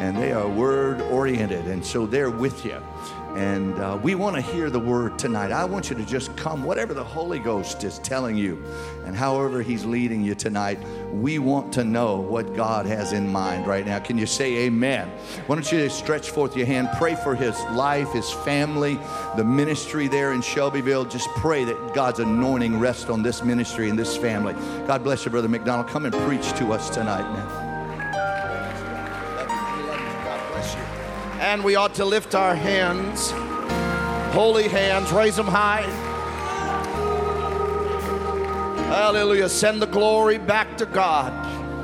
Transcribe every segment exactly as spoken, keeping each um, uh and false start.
and they are word-oriented, and so they're with you. And uh, we want to hear the word tonight. I want you to just come, whatever the Holy Ghost is telling you, and however he's leading you tonight, we want to know what God has in mind right now. Can you say amen? Why don't you stretch forth your hand, pray for his life, his family, the ministry there in Shelbyville. Just pray that God's anointing rest on this ministry and this family. God bless you, Brother McDonald. Come and preach to us tonight, man. And we ought to lift our hands, holy hands, raise them high. Hallelujah. Send the glory back to God.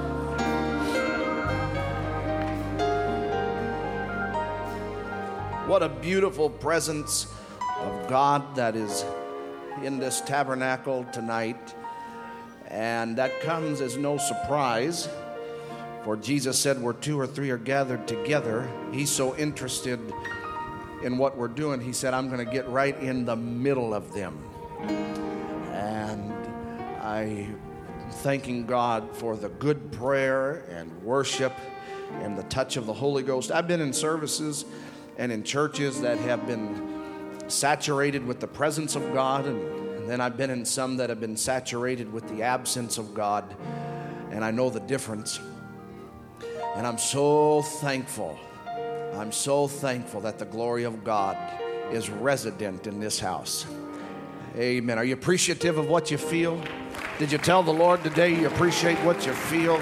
What a beautiful presence of God that is in this tabernacle tonight. And that comes as no surprise. For Jesus said, where two or three are gathered together, he's so interested in what we're doing. He said, I'm going to get right in the middle of them. And I'm thanking God for the good prayer and worship and the touch of the Holy Ghost. I've been in services and in churches that have been saturated with the presence of God. And, and then I've been in some that have been saturated with the absence of God. And I know the difference. And I'm so thankful, I'm so thankful that the glory of God is resident in this house. Amen. Are you appreciative of what you feel? Did you tell the Lord today you appreciate what you feel?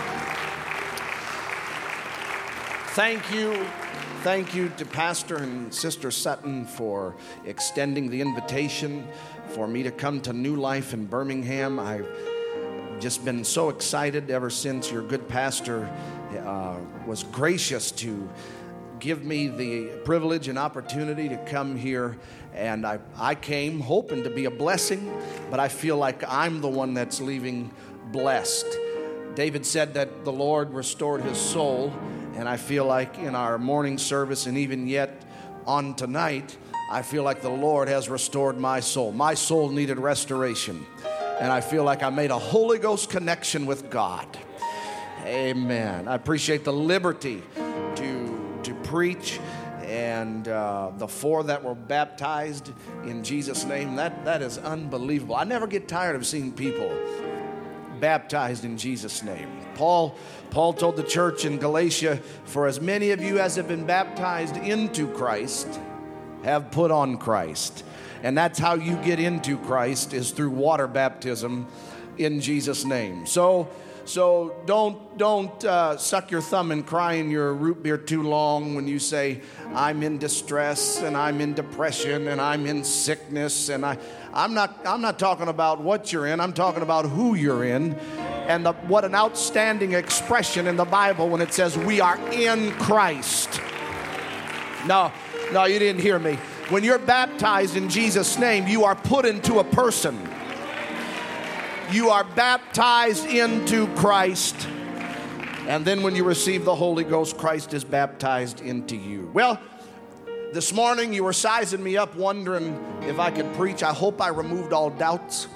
Thank you. Thank you to Pastor and Sister Sutton for extending the invitation for me to come to New Life in Birmingham. I've just been so excited ever since your good pastor uh, was gracious to give me the privilege and opportunity to come here. And I, I came hoping to be a blessing, but I feel like I'm the one that's leaving blessed. David said that the Lord restored his soul, and I feel like in our morning service and even yet on tonight, I feel like the Lord has restored my soul. My soul needed restoration. And I feel like I made a Holy Ghost connection with God. Amen. I appreciate the liberty to, to preach. And uh, the four that were baptized in Jesus' name, that, that is unbelievable. I never get tired of seeing people baptized in Jesus' name. Paul, Paul told the church in Galatia, for as many of you as have been baptized into Christ have put on Christ. And that's how you get into Christ, is through water baptism in Jesus' name. So, so don't don't uh, suck your thumb and cry in your root beer too long when you say, I'm in distress and I'm in depression and I'm in sickness. And I, I'm not I'm not talking about what you're in. I'm talking about who you're in. And the, what an outstanding expression in the Bible when it says we are in Christ. No, no, you didn't hear me. When you're baptized in Jesus' name, you are put into a person. You are baptized into Christ. And then when you receive the Holy Ghost, Christ is baptized into you. Well, this morning you were sizing me up wondering if I could preach. I hope I removed all doubts.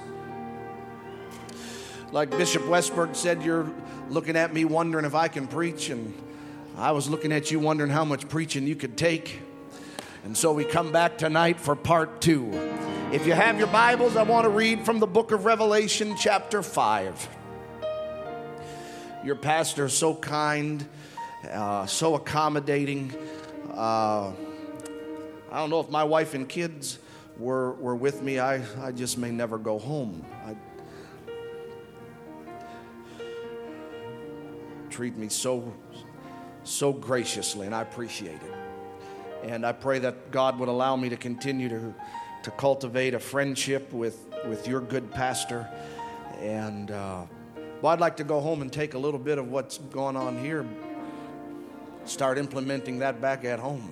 Like Bishop Westberg said, you're looking at me wondering if I can preach. And I was looking at you wondering how much preaching you could take. And so we come back tonight for part two. If you have your Bibles, I want to read from the book of Revelation, chapter five. Your pastor is so kind, uh, so accommodating. Uh, I don't know if my wife and kids were, were with me. I, I just may never go home. I, treat me so, so graciously, and I appreciate it. And I pray that God would allow me to continue to, to cultivate a friendship with, with your good pastor. And uh, well, I'd like to go home and take a little bit of what's going on here, start implementing that back at home.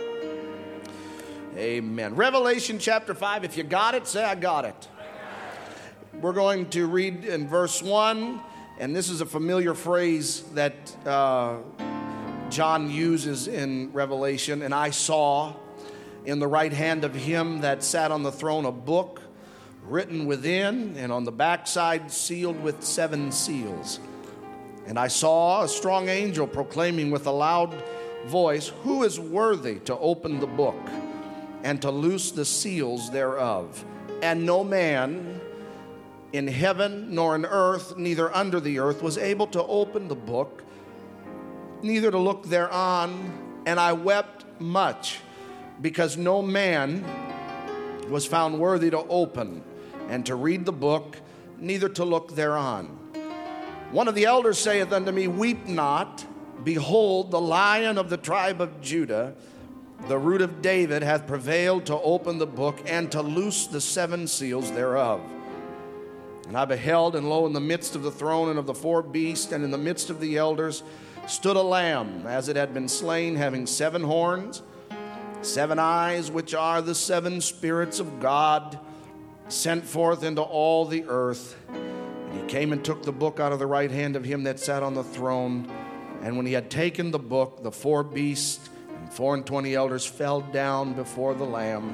Amen. Revelation chapter five. If you got it, say I got it. We're going to read in verse one, and this is a familiar phrase that uh, John uses in Revelation. And I saw in the right hand of him that sat on the throne a book written within, and on the backside sealed with seven seals. And I saw a strong angel proclaiming with a loud voice, "Who is worthy to open the book and to loose the seals thereof?" And no man in heaven nor in earth, neither under the earth, was able to open the book, neither to look thereon. And I wept much, because no man was found worthy to open and to read the book, neither to look thereon. One of the elders saith unto me, "Weep not. Behold, the Lion of the tribe of Judah, the root of David, hath prevailed to open the book and to loose the seven seals thereof." And I beheld, and lo, in the midst of the throne and of the four beasts, and in the midst of the elders, stood a lamb, as it had been slain, having seven horns, seven eyes, which are the seven spirits of God, sent forth into all the earth. And he came and took the book out of the right hand of him that sat on the throne. And when he had taken the book, the four beasts and four and twenty elders fell down before the Lamb,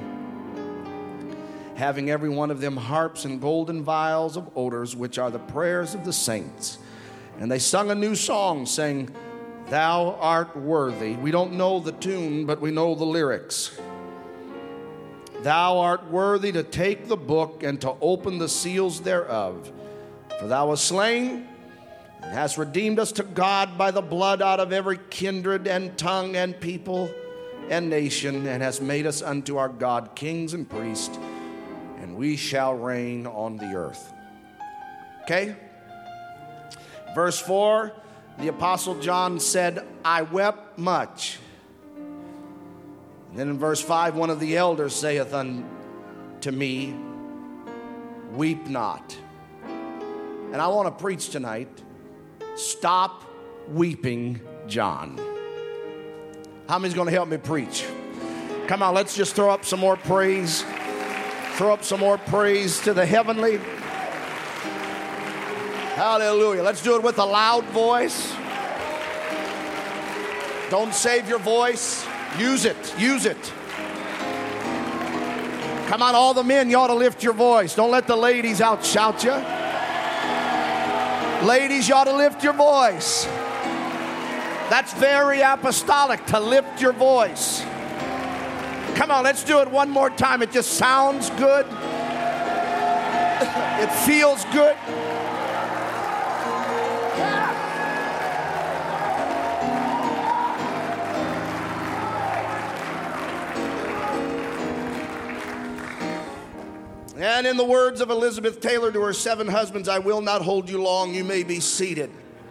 having every one of them harps and golden vials of odors, which are the prayers of the saints. And they sung a new song, saying, "Thou art worthy." We don't know the tune, but we know the lyrics. "Thou art worthy to take the book and to open the seals thereof. For thou wast slain and hast redeemed us to God by the blood out of every kindred and tongue and people and nation, and hast made us unto our God kings and priests, and we shall reign on the earth." Okay? Verse four, the Apostle John said, "I wept much." And then in verse five, one of the elders saith unto me, "Weep not." And I want to preach tonight, stop weeping, John. How many's going to help me preach? Come on, let's just throw up some more praise. Throw up some more praise to the heavenly. Hallelujah. Let's do it with a loud voice. Don't save your voice. Use it. Use it. Come on, all the men, you ought to lift your voice. Don't let the ladies outshout you. Ladies, you ought to lift your voice. That's very apostolic, to lift your voice. Come on, let's do it one more time. It just sounds good. It feels good. And in the words of Elizabeth Taylor to her seven husbands, "I will not hold you long. You may be seated."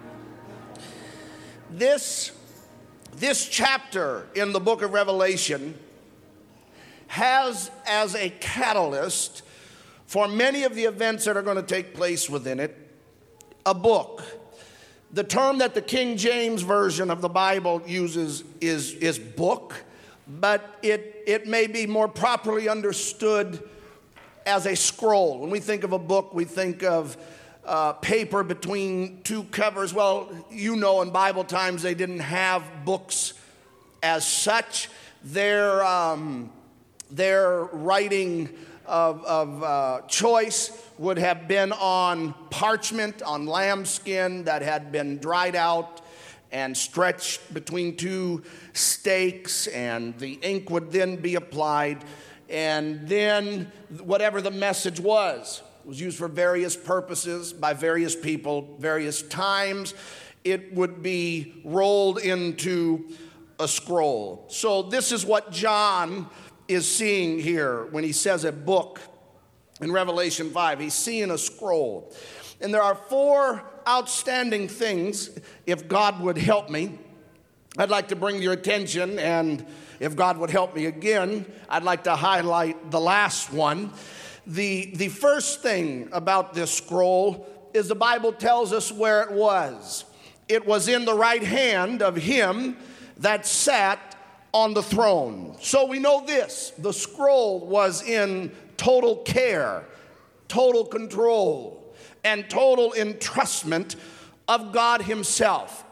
This, this chapter in the book of Revelation has as a catalyst for many of the events that are going to take place within it, a book. The term that the King James Version of the Bible uses is, is book, but it, it may be more properly understood as a scroll. When we think of a book, we think of uh, paper between two covers. Well, you know, in Bible times, they didn't have books as such. Their, um, their writing of, of uh, choice would have been on parchment, on lambskin that had been dried out and stretched between two stakes, and the ink would then be applied. And then whatever the message was, was used for various purposes by various people, various times. It would be rolled into a scroll. So this is what John is seeing here when he says a book in Revelation five. He's seeing a scroll. And there are four outstanding things, if God would help me, I'd like to bring your attention, and if God would help me again, I'd like to highlight the last one. The, the first thing about this scroll is the Bible tells us where it was. It was in the right hand of him that sat on the throne. So we know this, the scroll was in total care, total control, and total entrustment of God himself.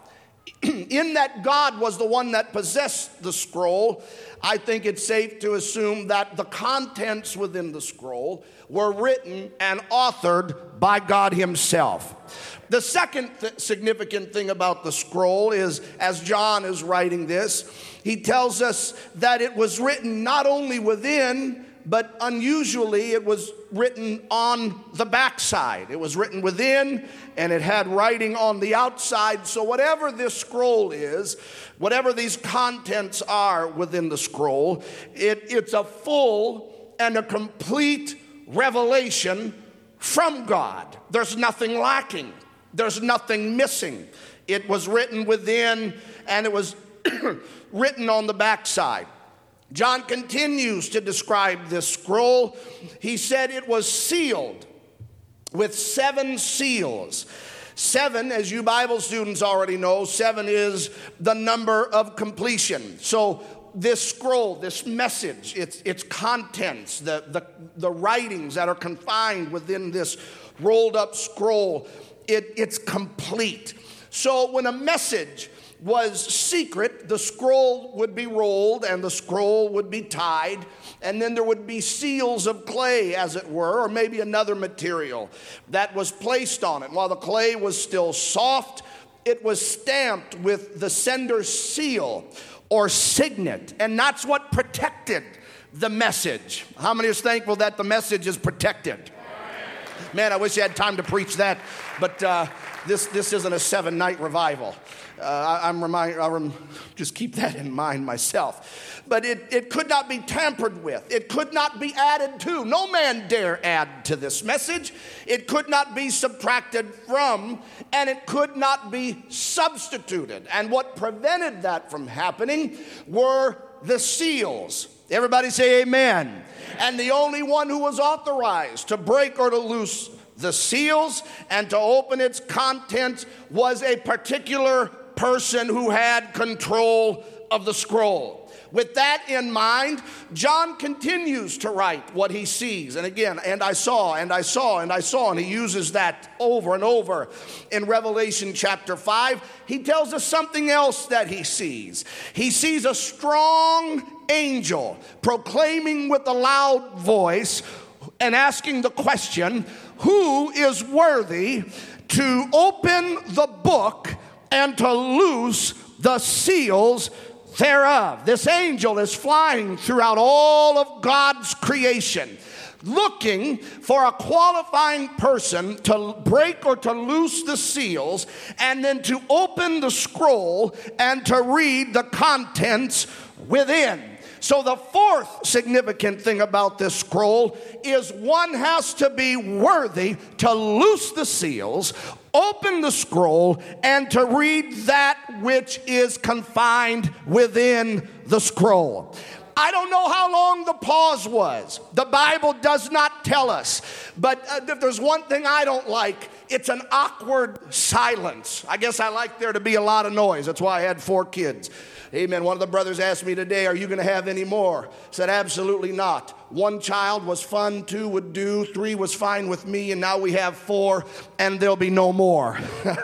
in that God was the one that possessed the scroll, I think it's safe to assume that the contents within the scroll were written and authored by God himself. The second th- significant thing about the scroll is, as John is writing this, he tells us that it was written not only within, but unusually it was written on the backside. It was written within, and it had writing on the outside. So whatever this scroll is, whatever these contents are within the scroll, it, it's a full and a complete revelation from God. There's nothing lacking. There's nothing missing. It was written within, and it was written on the backside. John continues to describe this scroll. He said it was sealed with seven seals. Seven, as you Bible students already know, seven is the number of completion. So this scroll, this message, its, its contents, the, the, the writings that are confined within this rolled up scroll, it, it's complete. So when a message was secret, the scroll would be rolled and the scroll would be tied, and then there would be seals of clay, as it were, or maybe another material that was placed on it. While the clay was still soft, it was stamped with the sender's seal or signet, and that's what protected the message. How many is thankful that the message is protected? Man, I wish I had time to preach that, but uh, this this isn't a seven-night revival. Uh, I, I'm remind, I rem, just keep that in mind myself. But it, it could not be tampered with. It could not be added to. No man dare add to this message. It could not be subtracted from, and it could not be substituted. And what prevented that from happening were the seals. Everybody say amen. And the only one who was authorized to break or to loose the seals and to open its contents was a particular person who had control of the scroll. With that in mind, John continues to write what he sees. And again, and I saw, and I saw, and I saw, and he uses that over and over in Revelation chapter five. He tells us something else that he sees. He sees a strong angel proclaiming with a loud voice and asking the question, who is worthy to open the book and to loose the seals thereof? This angel is flying throughout all of God's creation, looking for a qualifying person to break or to loose the seals and then to open the scroll and to read the contents within. So the fourth significant thing about this scroll is one has to be worthy to loose the seals, open the scroll, and to read that which is confined within the scroll. I don't know how long the pause was. The Bible does not tell us. But uh, if there's one thing I don't like, it's an awkward silence. I guess I like there to be a lot of noise. That's why I had four kids. Amen. One of the brothers asked me today, are you going to have any more? I said, absolutely not. One child was fun, two would do, three was fine with me, and now we have four, and there'll be no more.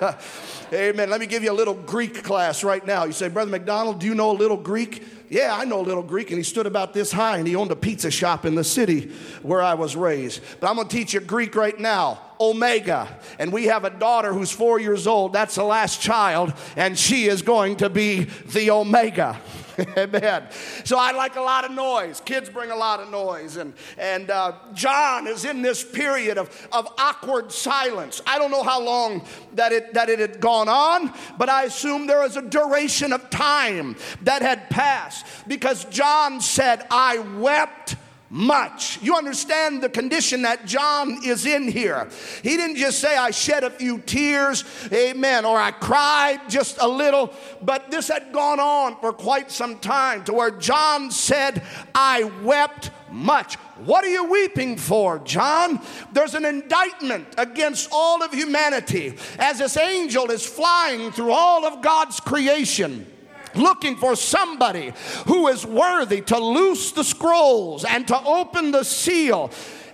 Amen. Let me give you a little Greek class right now. You say, Brother McDonald, do you know a little Greek? Yeah, I know a little Greek, and he stood about this high, and he owned a pizza shop in the city where I was raised. But I'm going to teach you Greek right now. Omega. And we have a daughter who's four years old. That's the last child, and she is going to be the Omega. Amen. So I like a lot of noise. Kids bring a lot of noise. And, and uh, John is in this period of, of awkward silence. I don't know how long that it, that it had gone on, but I assume there was a duration of time that had passed, because John said, I wept much. You understand the condition that John is in here. He didn't just say, I shed a few tears, amen, or I cried just a little, but this had gone on for quite some time to where John said, I wept much. What are you weeping for, John? There's an indictment against all of humanity as this angel is flying through all of God's creation, looking for somebody who is worthy to loose the scrolls and to open the seal.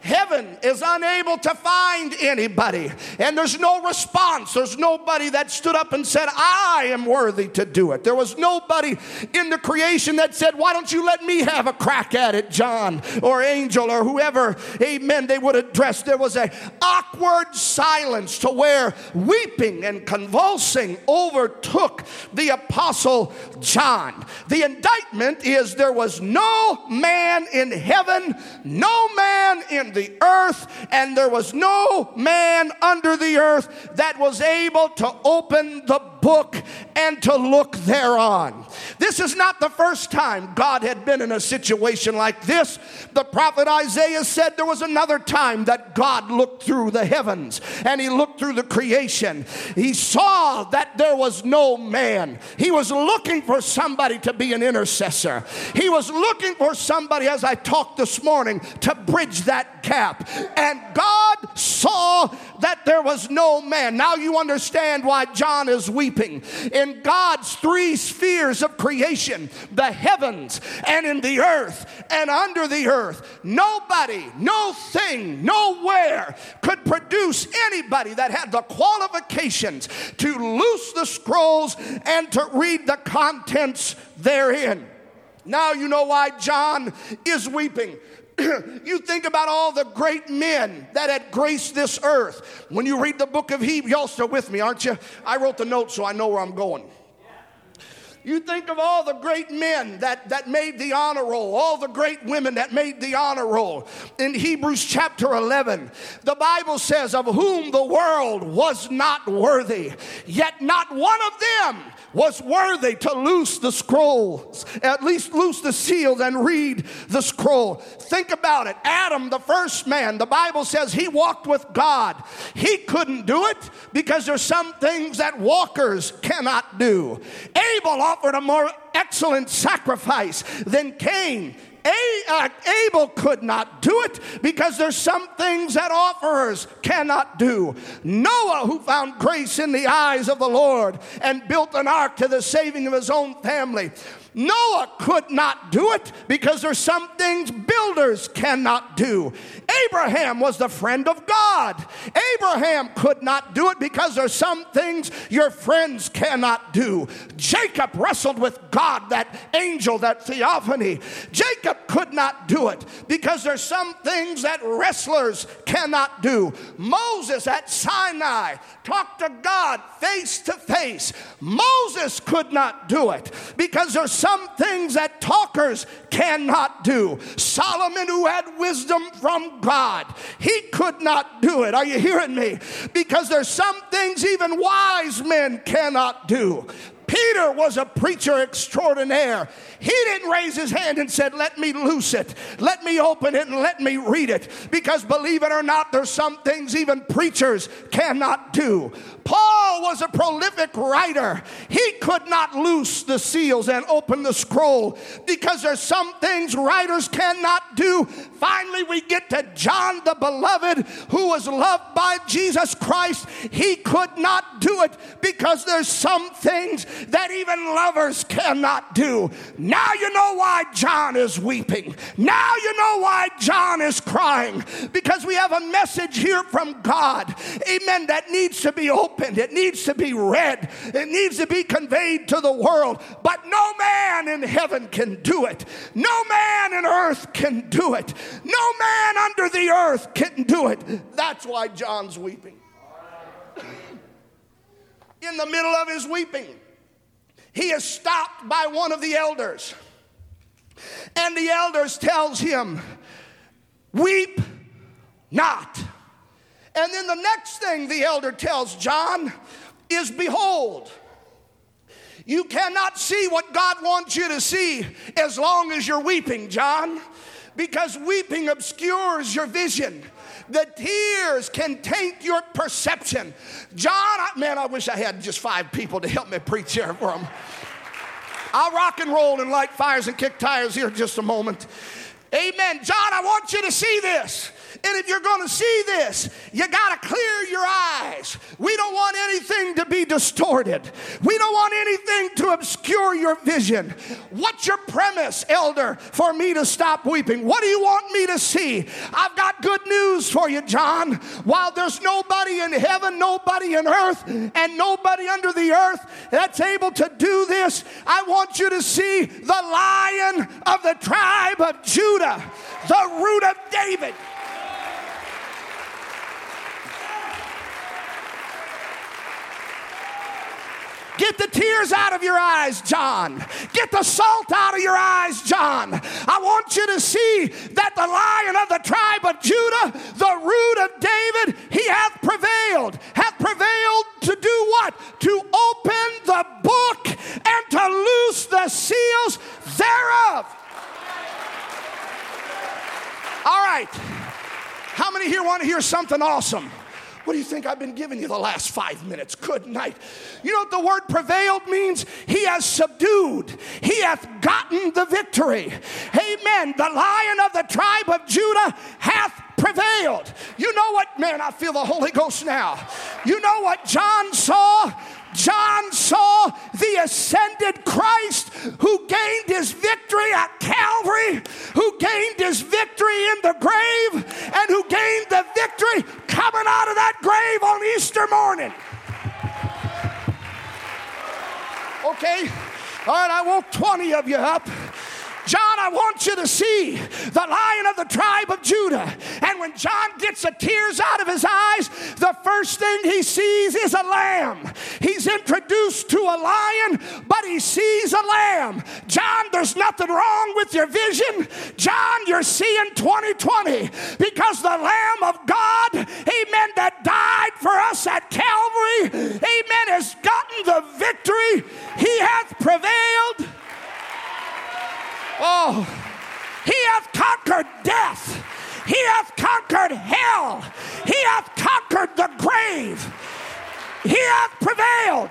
heaven is unable to find anybody. And there's no response. There's nobody that stood up and said, I am worthy to do it. There was nobody in the creation that said, why don't you let me have a crack at it, John or Angel or whoever, amen, they would address. There was an awkward silence to where weeping and convulsing overtook the Apostle John. The indictment is there was no man in heaven, no man in the earth, and there was no man under the earth that was able to open the book and to look thereon. This is not the first time God had been in a situation like this. The prophet Isaiah said there was another time that God looked through the heavens and he looked through the creation. He saw that there was no man. He was looking for somebody to be an intercessor. He was looking for somebody, as I talked this morning, to bridge that gap. And God saw that there was no man. Now you understand why John is weeping. In God's three spheres of creation, the heavens and in the earth and under the earth, nobody, no thing, nowhere could produce anybody that had the qualifications to loose the scrolls and to read the contents therein. Now you know why John is weeping. You think about all the great men that had graced this earth. When you read the book of Hebrews, y'all still with me, aren't you? I wrote the notes so I know where I'm going. You think of all the great men that, that made the honor roll, all the great women that made the honor roll. In Hebrews chapter eleven, the Bible says, of whom the world was not worthy, yet not one of them was worthy to loose the scrolls, at least loose the seals and read the scroll. Think about it. Adam, the first man, the Bible says he walked with God. He couldn't do it because there's some things that walkers cannot do. Abel offered a more excellent sacrifice than Cain. Abel could not do it because there's some things that offerers cannot do. Noah, who found grace in the eyes of the Lord and built an ark to the saving of his own family, Noah could not do it because there's some things builders cannot do. Abraham was the friend of God. Abraham could not do it because there's some things your friends cannot do. Jacob wrestled with God, that angel, that theophany. Jacob could not do it because there's some things that wrestlers cannot do. Moses at Sinai talked to God face to face. Moses could not do it because there's some things that talkers cannot do. Solomon, who had wisdom from God, he could not do it. Are you hearing me? Because there's some things even wise men cannot do. Peter was a preacher extraordinaire. He didn't raise his hand and said, let me loose it, let me open it, and let me read it. Because believe it or not, there's some things even preachers cannot do. Paul was a prolific writer. He could not loose the seals and open the scroll because there's some things writers cannot do. Finally, we get to John the Beloved, who was loved by Jesus Christ. He could not do it because there's some things that even lovers cannot do. Now you know why John is weeping. Now you know why John is crying. Because we have a message here from God, amen, that needs to be opened. It needs to be read. It needs to be conveyed to the world. But no man in heaven can do it. No man in earth can do it. No man under the earth can do it. That's why John's weeping. In the middle of his weeping, he is stopped by one of the elders. And the elders tells him, weep not. And then the next thing the elder tells John is, behold, you cannot see what God wants you to see as long as you're weeping, John, because weeping obscures your vision. The tears can taint your perception. John, I, man, I wish I had just five people to help me preach here for him. I'll rock and roll and light fires and kick tires here in just a moment. Amen. John, I want you to see this. And if you're going to see this, you got to clear your eyes. We don't want anything to be distorted. We don't want anything to obscure your vision. What's your premise, elder, for me to stop weeping? What do you want me to see? I've got good news for you, John. While there's nobody in heaven, nobody in earth, and nobody under the earth that's able to do this, I want you to see the Lion of the tribe of Judah, the root of David. Get the tears out of your eyes, John. Get the salt out of your eyes, John. I want you to see that the Lion of the tribe of Judah, the root of David, he hath prevailed. Hath prevailed to do what? To open the book and to loose the seals thereof. All right. How many here want to hear something awesome? What do you think I've been giving you the last five minutes? Good night. You know what the word prevailed means? He has subdued. He hath gotten the victory. Amen. The Lion of the tribe of Judah hath prevailed. You know what? Man, I feel the Holy Ghost now. You know what John saw? John saw the ascended Christ who gained his victory at Calvary, who gained his victory in the grave, and who gained the victory coming out of that grave on Easter morning. Okay, all right, I woke twenty of you up. John, I want you to see the Lion of the tribe of Judah. And when John gets the tears out of his eyes, the first thing he sees is a lamb. He's introduced to a lion, but he sees a lamb. John, there's nothing wrong with your vision. John, you're seeing twenty twenty because the Lamb of God, amen, that died for us at Calvary, amen, has gotten the victory. He hath prevailed. Oh, he hath conquered death. He hath conquered hell. He hath conquered the grave. He hath prevailed.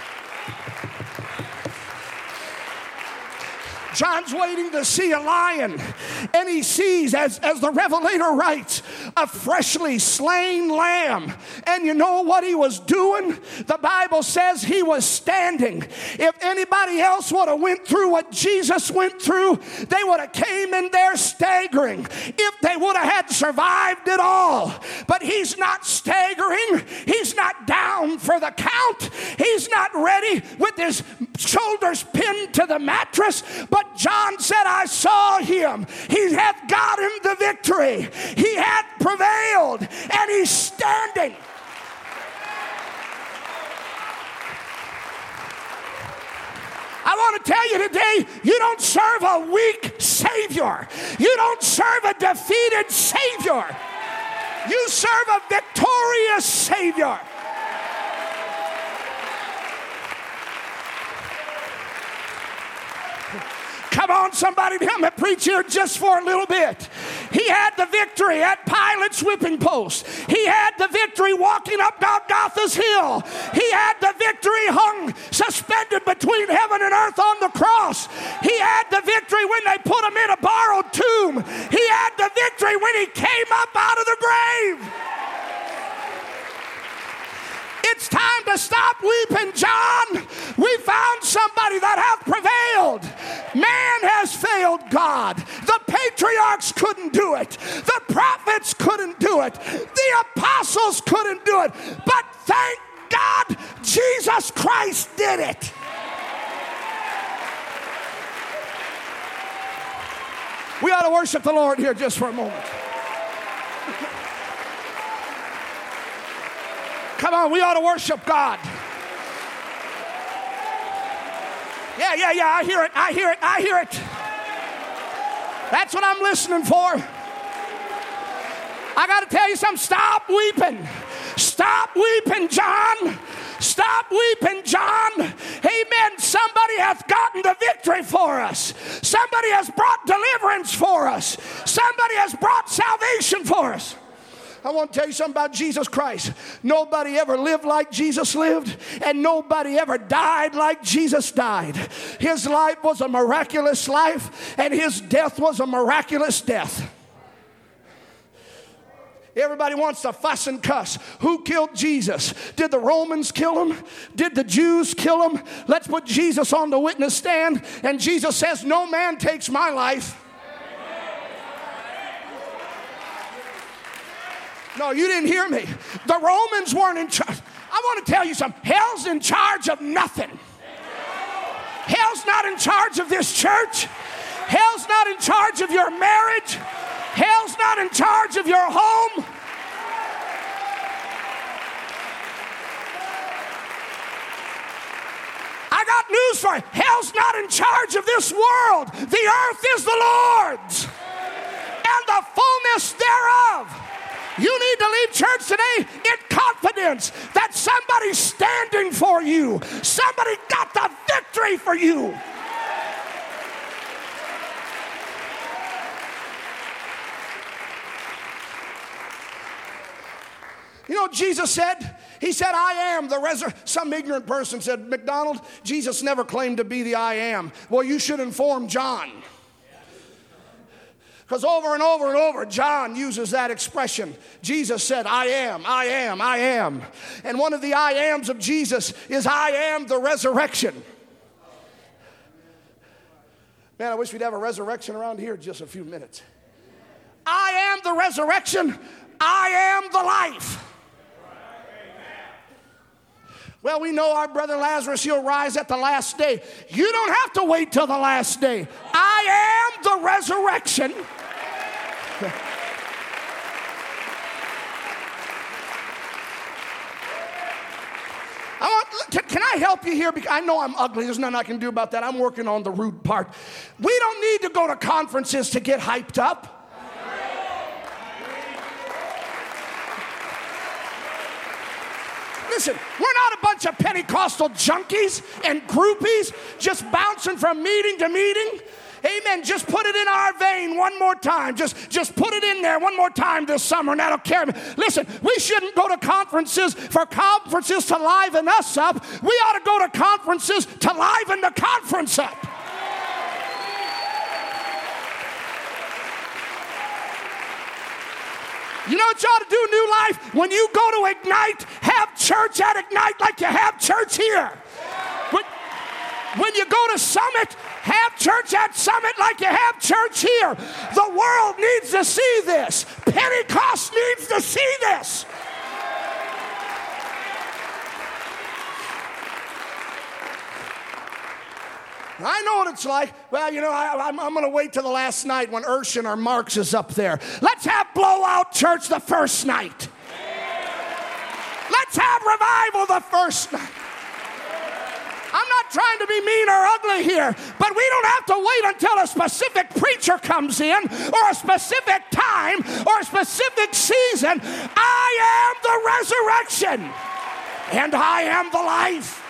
John's waiting to see a lion, and he sees, as, as the Revelator writes, a freshly slain lamb. And you know what he was doing? The Bible says he was standing. If anybody else would have went through what Jesus went through, they would have came in there staggering if they would have had survived it all. But he's not staggering. He's not down for the count. He's not ready with his shoulders pinned to the mattress. But John said, I saw him. He hath gotten the victory. He hath prevailed, and he's standing. I want to tell you today, you don't serve a weak Savior. You don't serve a defeated Savior. You serve a victorious Savior. Come on, somebody, help me preach here just for a little bit. He had the victory at Pilate's whipping post. He had the victory walking up Golgotha's hill. He had the victory hung suspended between heaven and earth on the cross. He had the victory when they put him in a borrowed tomb. He had the victory when he came up out of the grave. It's time to stop weeping, John. We found somebody that hath prevailed. Man has failed God. The patriarchs couldn't do it. The prophets couldn't do it. The apostles couldn't do it. But thank God Jesus Christ did it. We ought to worship the Lord here just for a moment. Come on, we ought to worship God. Yeah, yeah, yeah, I hear it, I hear it, I hear it. That's what I'm listening for. I got to tell you something, stop weeping. Stop weeping, John. Stop weeping, John. Amen. Somebody hath gotten the victory for us. Somebody has brought deliverance for us. Somebody has brought salvation for us. I want to tell you something about Jesus Christ. Nobody ever lived like Jesus lived, and nobody ever died like Jesus died. His life was a miraculous life, and his death was a miraculous death. Everybody wants to fuss and cuss. Who killed Jesus? Did the Romans kill him? Did the Jews kill him? Let's put Jesus on the witness stand. And Jesus says, no man takes my life. No, you didn't hear me. The Romans weren't in charge. I want to tell you something. Hell's in charge of nothing. Hell's not in charge of this church. Hell's not in charge of your marriage. Hell's not in charge of your home. I got news for you. Hell's not in charge of this world. The earth is the Lord's and the fullness thereof. You need to leave church today in confidence that somebody's standing for you. Somebody got the victory for you. You know what Jesus said? He said, I am the resurrection. Some ignorant person said, McDonald, Jesus never claimed to be the I am. Well, you should inform John. Because over and over and over, John uses that expression. Jesus said, I am, I am, I am. And one of the I ams of Jesus is, I am the resurrection. Man, I wish we'd have a resurrection around here in just a few minutes. I am the resurrection. I am the life. Well, we know our brother Lazarus, he'll rise at the last day. You don't have to wait till the last day. I am the resurrection. I want, can, can I help you here? Because I know I'm ugly. There's nothing I can do about that. I'm working on the rude part. We don't need to go to conferences to get hyped up. Listen, we're not a bunch of Pentecostal junkies and groupies just bouncing from meeting to meeting. Amen. Just put it in our vein one more time. Just, just put it in there one more time this summer, and that'll carry me. Listen, we shouldn't go to conferences for conferences to liven us up. We ought to go to conferences to liven the conference up. You know what you ought to do, New Life? When you go to Ignite, have church at Ignite like you have church here. When, when you go to Summit, have church at Summit like you have church here. The world needs to see this. Pentecost needs to see this. I know what it's like. Well, you know, I, I'm, I'm going to wait till the last night when Urshan or Marks is up there. Let's have blowout church the first night. Let's have revival the first night. I'm not trying to be mean or ugly here, but we don't have to wait until a specific preacher comes in or a specific time or a specific season. I am the resurrection and I am the life.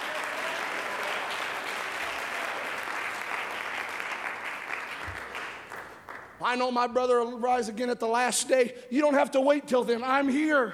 I know my brother will rise again at the last day. You don't have to wait till then. I'm here.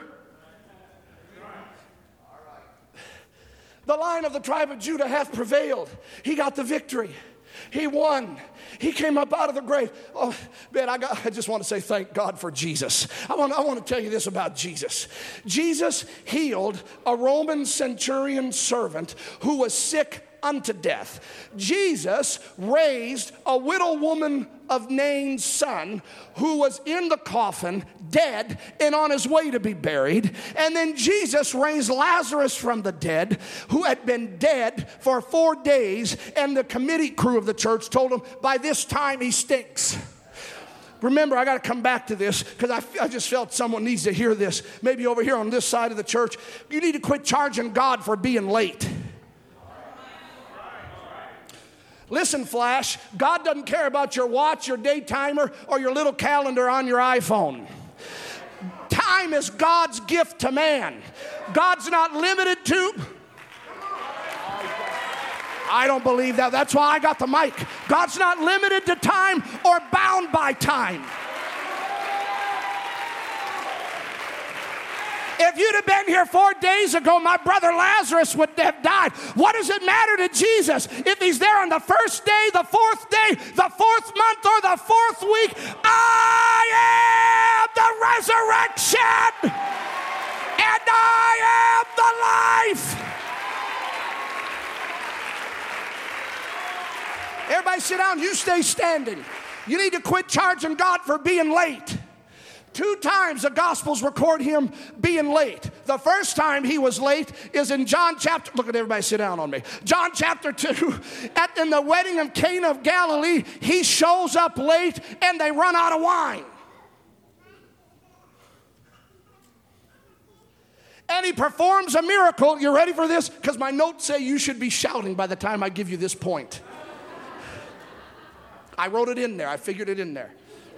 The Lion of the tribe of Judah hath prevailed. He got the victory. He won. He came up out of the grave. Oh, man, I, got, I just want to say thank God for Jesus. I want, I want to tell you this about Jesus. Jesus healed a Roman centurion servant who was sick unto death. Jesus raised a widow woman of Nain's son who was in the coffin, dead, and on his way to be buried. And then Jesus raised Lazarus from the dead, who had been dead for four days, and the committee crew of the church told him, by this time he stinks. Remember, I got to come back to this because I, I just felt someone needs to hear this. Maybe over here on this side of the church, you need to quit charging God for being late. Listen, Flash, God doesn't care about your watch, your day timer, or your little calendar on your iPhone. Time is God's gift to man. God's not limited to... I don't believe that. That's why I got the mic. God's not limited to time or bound by time. If you'd have been here four days ago, my brother Lazarus would have died. What does it matter to Jesus if he's there on the first day, the fourth day, the fourth month, or the fourth week? I am the resurrection, and I am the life. Everybody sit down. You stay standing. You need to quit charging God for being late. Two times the Gospels record him being late. The first time he was late is in John chapter, look at everybody sit down on me. John chapter two, at in the wedding of Cana of Galilee, he shows up late and they run out of wine. And he performs a miracle. You ready for this? Because my notes say you should be shouting by the time I give you this point. I wrote it in there. I figured it in there.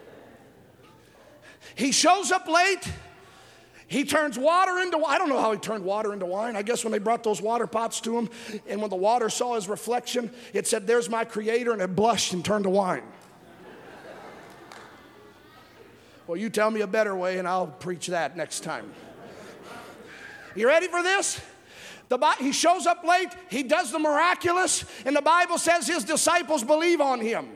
He shows up late. He turns water into wine. I don't know how he turned water into wine. I guess when they brought those water pots to him, and when the water saw his reflection, it said, "There's my Creator," and it blushed and turned to wine. Well, you tell me a better way, and I'll preach that next time. You ready for this? The, he shows up late. He does the miraculous, and the Bible says his disciples believe on him.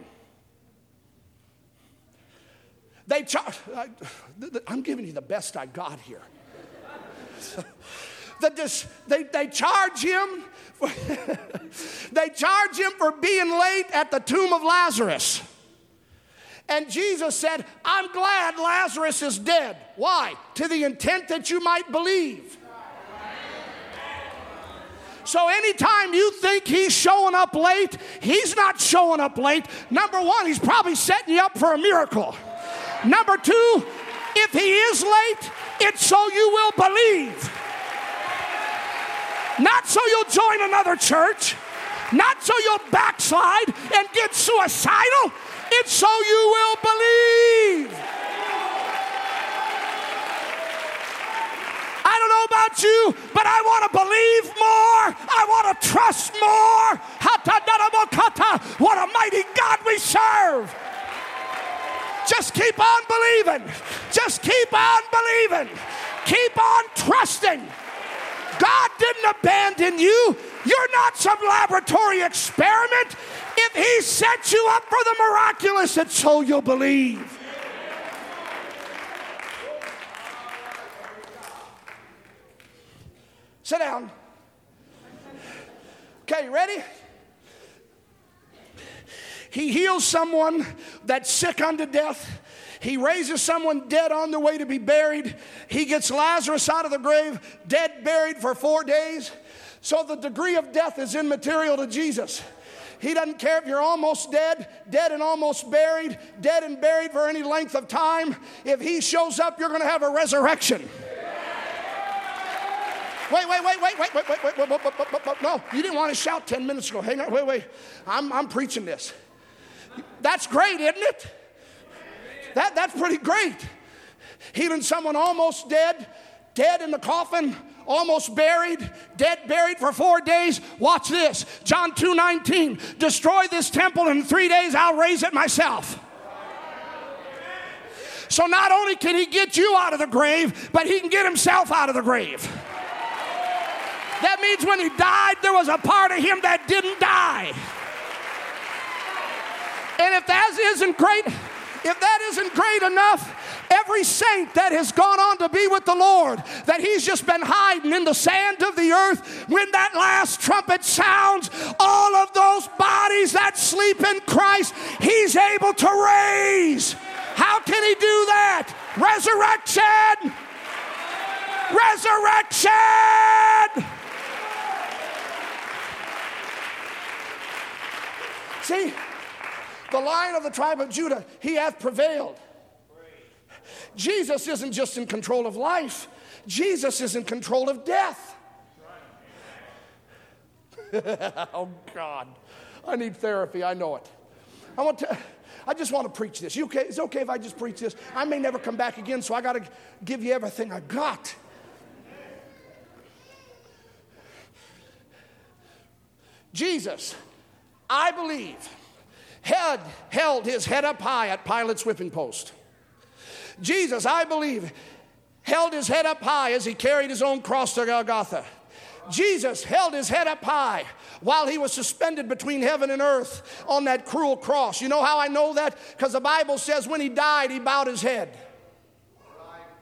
They char- I'm giving you the best I got here. the dis- they, they charge him. For they charge him for being late at the tomb of Lazarus. And Jesus said, "I'm glad Lazarus is dead." Why? To the intent that you might believe. So anytime you think he's showing up late, he's not showing up late. Number one, he's probably setting you up for a miracle. Number two, if he is late, it's so you will believe. Not so you'll join another church. Not so you'll backslide and get suicidal. It's so you will believe. I don't know about you, but I want to believe more. I want to trust more. What a mighty God we serve. Just keep on believing. Just keep on believing. Keep on trusting. God didn't abandon you. You're not some laboratory experiment. If he set you up for the miraculous, it's so you'll believe. Sit down. Okay, ready? He heals someone that's sick unto death. He raises someone dead on their way to be buried. He gets Lazarus out of the grave, dead, buried for four days. So the degree of death is immaterial to Jesus. He doesn't care if you're almost dead, dead and almost buried, dead and buried for any length of time. If he shows up, you're going to have a resurrection. Wait, wait, wait, wait, wait, wait, wait, wait, wait, wait, wait, wait, wait. No, you didn't want to shout ten minutes ago. Hang on, wait, wait. I'm, I'm preaching this. That's great, isn't it? That, that's pretty great. Healing someone almost dead, dead in the coffin, almost buried, dead, buried for four days. Watch this. John two nineteen. Destroy this temple, and in three days I'll raise it myself. So not only can he get you out of the grave, but he can get himself out of the grave. That means when he died, there was a part of him that didn't die. And if that isn't great, if that isn't great enough, every saint that has gone on to be with the Lord, that he's just been hiding in the sand of the earth, when that last trumpet sounds, all of those bodies that sleep in Christ, he's able to raise. How can he do that? Resurrection! Resurrection! See, the Lion of the tribe of Judah, he hath prevailed. Jesus isn't just in control of life. Jesus is in control of death. Oh, God. I need therapy. I know it. I want to... I just want to preach this. You okay? It's okay if I just preach this. I may never come back again, so I got to give you everything I got. Jesus, I believe, had held his head up high at Pilate's whipping post. Jesus, I believe, held his head up high as he carried his own cross to Golgotha. Jesus held his head up high while he was suspended between heaven and earth on that cruel cross. You know how I know that? Because the Bible says when he died, he bowed his head.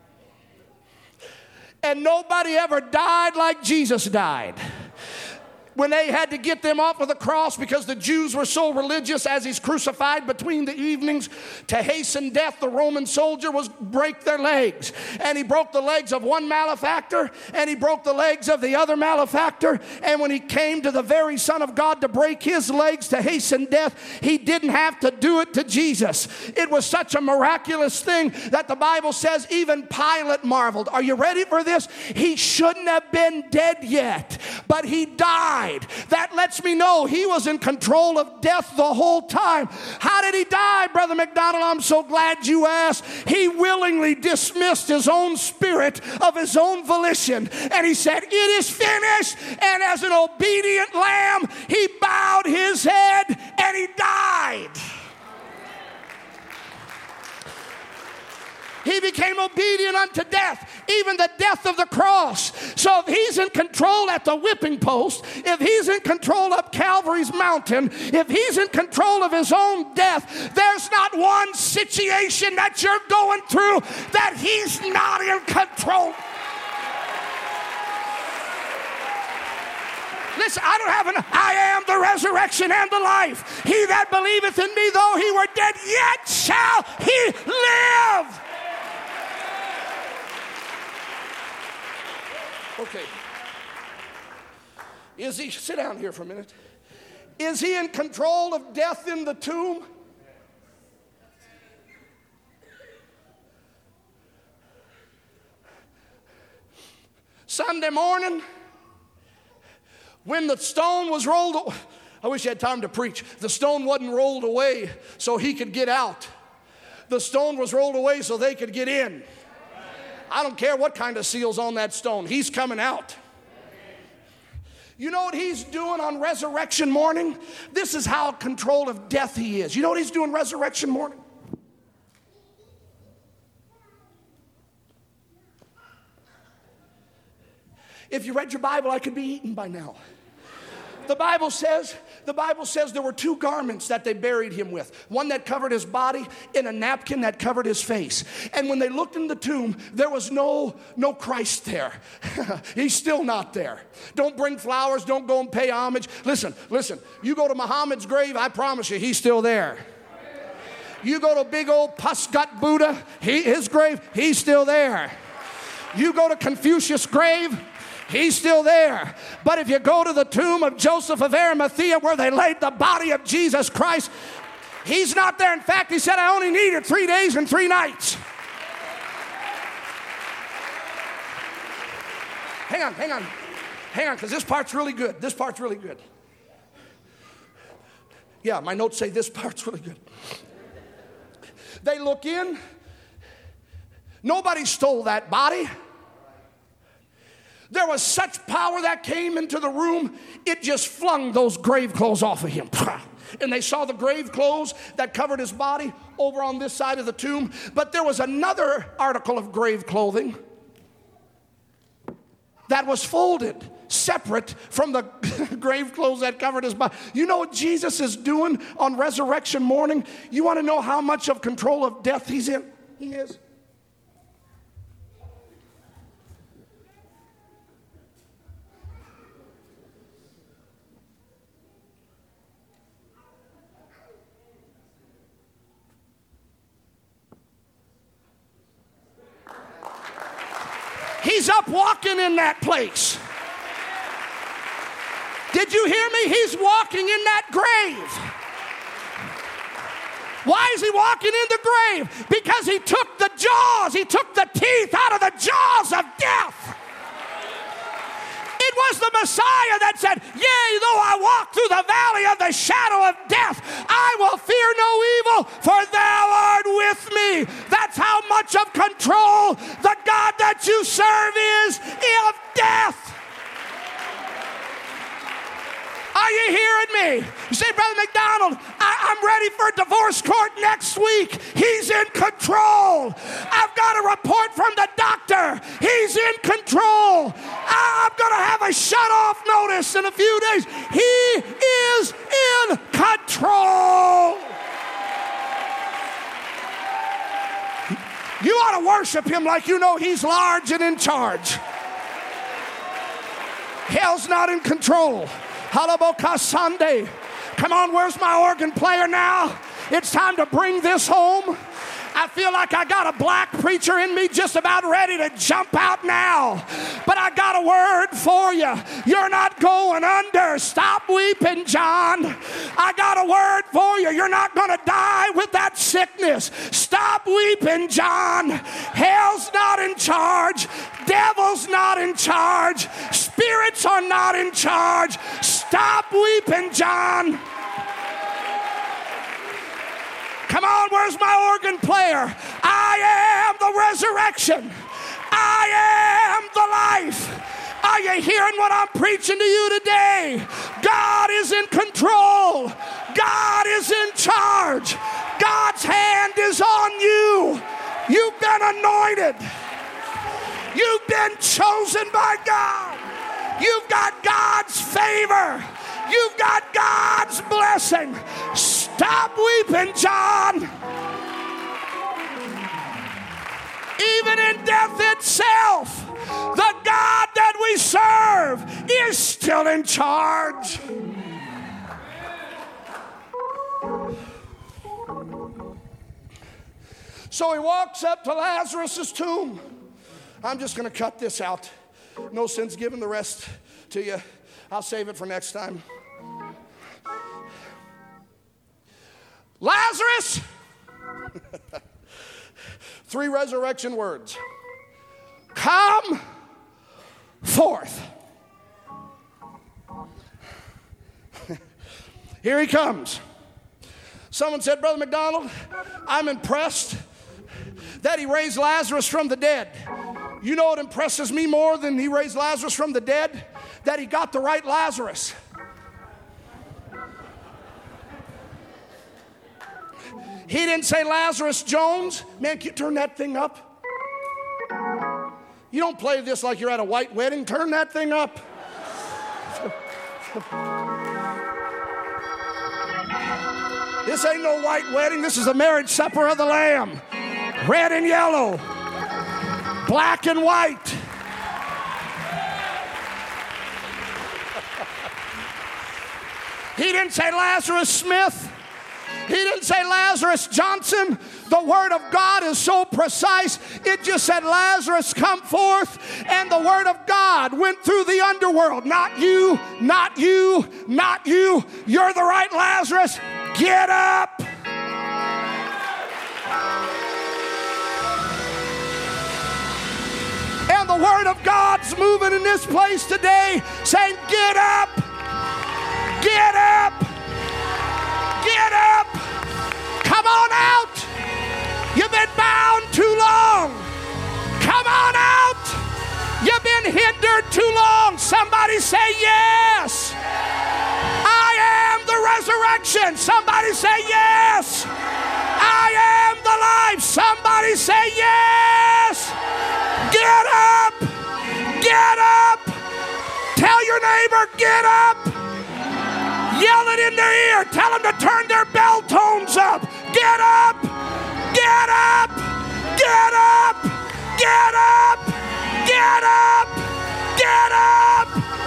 And nobody ever died like Jesus died. When they had to get them off of the cross because the Jews were so religious, as he's crucified between the evenings to hasten death, the Roman soldier was break their legs. And he broke the legs of one malefactor, and he broke the legs of the other malefactor. And when he came to the very Son of God to break his legs to hasten death, he didn't have to do it to Jesus. It was such a miraculous thing that the Bible says even Pilate marveled. Are you ready for this? He shouldn't have been dead yet, but he died. That lets me know he was in control of death the whole time. How did he die, Brother McDonald? I'm so glad you asked. He willingly dismissed his own spirit of his own volition. And he said, it is finished. And as an obedient lamb, he bowed his head and he died. He became obedient unto death, even the death of the cross. So if he's in control at the whipping post, if he's in control up Calvary's mountain, if he's in control of his own death, there's not one situation that you're going through that he's not in control. Listen, I don't have an I am the resurrection and the life. He that believeth in me, though he were dead, yet shall he live. Okay. Is he, sit down here for a minute. Is he in control of death in the tomb? Sunday morning, when the stone was rolled, I wish I had time to preach. The stone wasn't rolled away so he could get out. The stone was rolled away so they could get in. I don't care what kind of seal's on that stone. He's coming out. You know what he's doing on resurrection morning? This is how control of death he is. You know what he's doing resurrection morning? If you read your Bible, I could be eaten by now. The Bible says, the Bible says there were two garments that they buried him with. One that covered his body and a napkin that covered his face. And when they looked in the tomb, there was no, no Christ there. He's still not there. Don't bring flowers. Don't go and pay homage. Listen, listen. You go to Muhammad's grave, I promise you, he's still there. You go to big old pus-gut Buddha, he, his grave, he's still there. You go to Confucius' grave, he's still there. But if you go to the tomb of Joseph of Arimathea where they laid the body of Jesus Christ, he's not there. In fact, he said, I only needed three days and three nights. Hang on, hang on. Hang on, because this part's really good. This part's really good. Yeah, my notes say this part's really good. They look in. Nobody stole that body. There was such power that came into the room, it just flung those grave clothes off of him. And they saw the grave clothes that covered his body over on this side of the tomb. But there was another article of grave clothing that was folded, separate from the grave clothes that covered his body. You know what Jesus is doing on resurrection morning? You want to know how much of control of death he's in? He is. He's up walking in that place. Did you hear me? He's walking in that grave. Why is he walking in the grave? Because he took the jaws, he took the teeth out of the jaws of death. It was the Messiah that said, yea, though I walk through the valley of the shadow of death, I will fear no evil, for thou art with me. That's how much of control the God that you serve is of death. Are you hearing me? You say, Brother McDonald, I, I'm ready for divorce court next week. He's in control. I've got a report from the doctor. He's in control. I'm going to have a shut-off notice in a few days. He is in control. You ought to worship him like you know he's large and in charge. Hell's not in control. Halaboka Sunday. Come on, where's my organ player now? It's time to bring this home. I feel like I got a black preacher in me just about ready to jump out now. But I got a word for you. You're not going under. Stop weeping, John. I got a word for you. You're not going to die with that sickness. Stop weeping, John. Hell's not in charge. Devil's not in charge. Spirits are not in charge. Stop weeping, John. Come on, where's my organ player? I am the resurrection. I am the life. Are you hearing what I'm preaching to you today? God is in control. God is in charge. God's hand is on you. You've been anointed. You've been chosen by God. You've got God's favor. You've got God's blessing. Stop weeping, John. Even in death itself, the God that we serve is still in charge. So he walks up to Lazarus' tomb. I'm just going to cut this out. No sense giving the rest to you. I'll save it for next time. Lazarus! Three resurrection words. Come forth. Here he comes. Someone said, Brother McDonald, I'm impressed that he raised Lazarus from the dead. You know what impresses me more than he raised Lazarus from the dead? That he got the right Lazarus. He didn't say Lazarus Jones. Man, can you turn that thing up? You don't play this like you're at a white wedding. Turn that thing up. This ain't no white wedding. This is a marriage supper of the Lamb. Red and yellow. Black and white. He didn't say Lazarus Smith. He didn't say Lazarus Johnson. The word of God is so precise. It just said, Lazarus, come forth. And the word of God went through the underworld. Not you, not you, not you. You're the right Lazarus. Get up. And the word of God's moving in this place today, saying, get up. Get up. Get up. Come on out. You've been bound too long. Come on out. You've been hindered too long. Somebody say yes. I am the resurrection. Somebody say yes. I am the life. Somebody say yes. Get up. Get up. Tell your neighbor, get up. Yell it in their ear. Tell them to turn their bell tones up. Get up. Get up. Get up. Get up. Get up. Get up.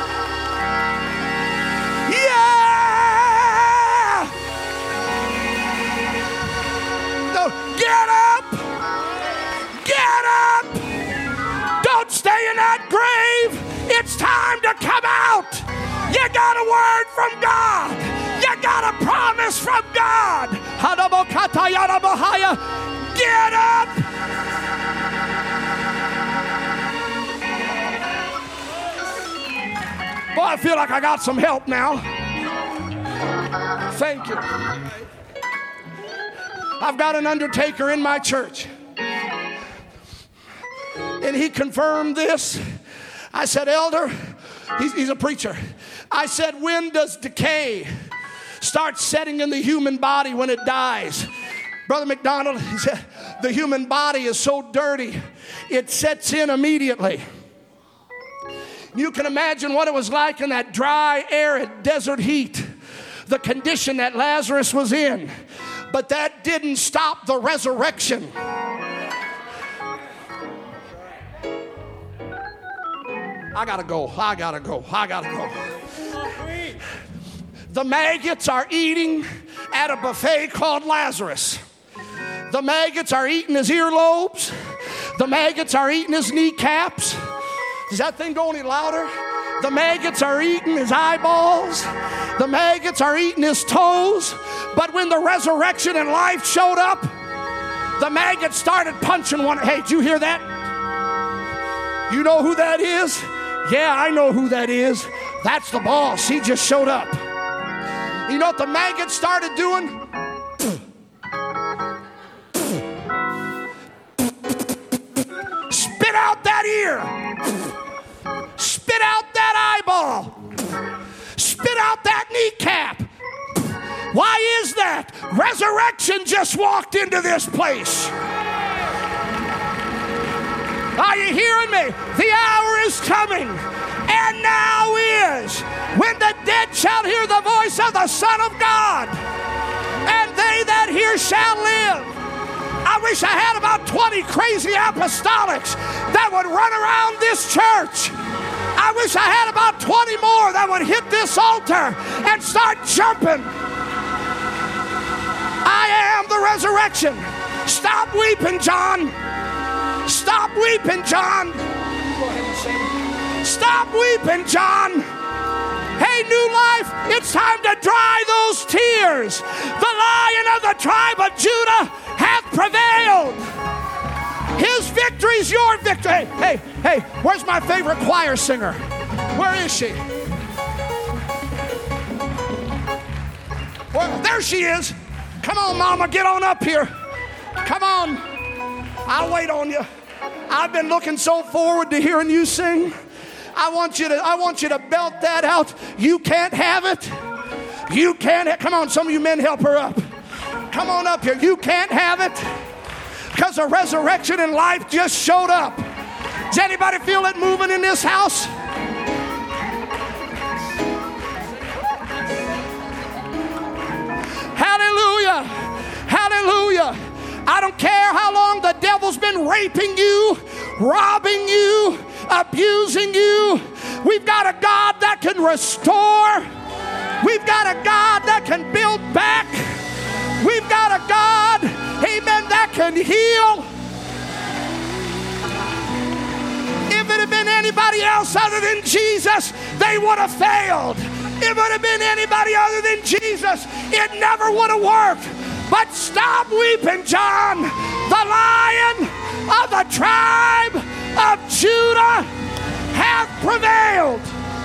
Yeah. No, get up. Get up. Don't stay in that grave. It's time to come out. You got a word from God. You got a promise from God. Get up. Boy, I feel like I got some help now. Thank you. I've got an undertaker in my church. And he confirmed this. I said, Elder, he's, he's a preacher. I said, when does decay start setting in the human body when it dies? Brother McDonald, he said, the human body is so dirty, it sets in immediately. You can imagine what it was like in that dry, arid desert heat, the condition that Lazarus was in. But that didn't stop the resurrection. I gotta go. I gotta go. I gotta go. The maggots are eating at a buffet called Lazarus. The maggots are eating his earlobes. The maggots are eating his kneecaps. Does that thing go any louder? The maggots are eating his eyeballs. The maggots are eating his toes. But when the resurrection and life showed up, the maggots started punching one. Hey, did you hear that? You know who that is? Yeah, I know who that is. That's the boss. He just showed up. You know what the maggots started doing? Spit out that ear. Spit out that eyeball. Spit out that kneecap. Why is that? Resurrection just walked into this place. Are you hearing me? The hour is coming, and now is when the dead shall hear the voice of the Son of God, and they that hear shall live. I wish I had about twenty crazy apostolics that would run around this church. I wish I had about twenty more that would hit this altar and start jumping. I am the resurrection. Stop weeping, John. Stop weeping, John. Go ahead and sing. Stop weeping, John. Hey, New Life, it's time to dry those tears. The Lion of the tribe of Judah hath prevailed. His victory is your victory. Hey, hey, hey, where's my favorite choir singer? Where is she? Well, there she is. Come on, Mama, get on up here. Come on. I'll wait on you. I've been looking so forward to hearing you sing. I want you to, I want you to belt that out. You can't have it. You can't. Ha- Come on, some of you men, help her up. Come on up here. You can't have it because the resurrection and life just showed up. Does anybody feel it moving in this house? Hallelujah. Hallelujah. I don't care how long the devil's been raping you, robbing you, abusing you. We've got a God that can restore. We've got a God that can build back. We've got a God, amen, that can heal. If it had been anybody else other than Jesus, they would have failed. If it had been anybody other than Jesus, it never would have worked. But stop weeping, John. The Lion of the tribe of Judah hath prevailed.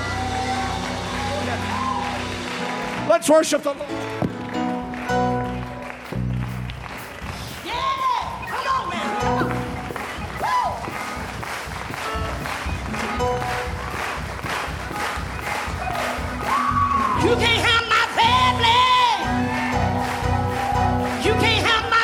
Let's worship the Lord. Yeah! Come on, man. Come on. Woo! You can't have my family. You can't have my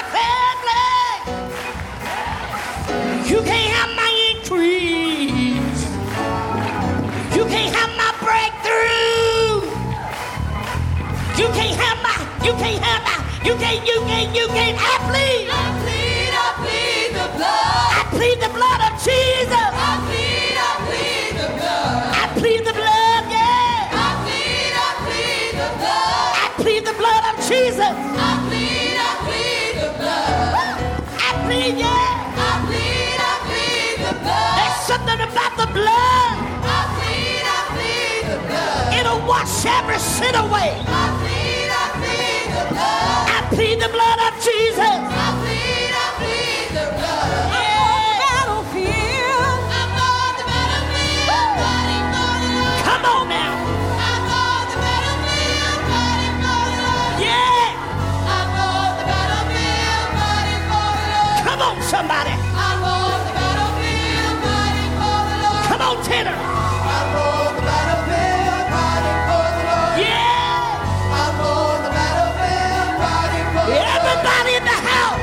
family. You can't have my increase. You can't have my breakthrough. You can't have my, you can't have my, you can't, you can't, you can't. I plead. I plead, I plead the blood. I plead the blood of Jesus. I plead, I plead the blood. I plead the blood, yeah. I plead, I plead the blood. I plead the blood of Jesus. I plead, I plead the blood. I plead, yeah. I plead, I plead the blood. There's something about the blood. I plead, I plead the blood. It'll wash every sin away. I plead, I plead the blood. I plead the blood of Jesus. I plead, I plead the blood. Yeah. Battlefield. I'm on the battlefield, fighting for the Lord. Come on now. I'm on the battlefield, fighting for the Lord. Yeah. I'm on the battlefield, fighting for the Lord. Come on, somebody. I'm on the battlefield, fighting for the Lord. Come on, tenor. I'm on the battlefield, fighting for the Lord. Yeah. I'm on the battlefield, fighting for the Lord. Everybody in the house.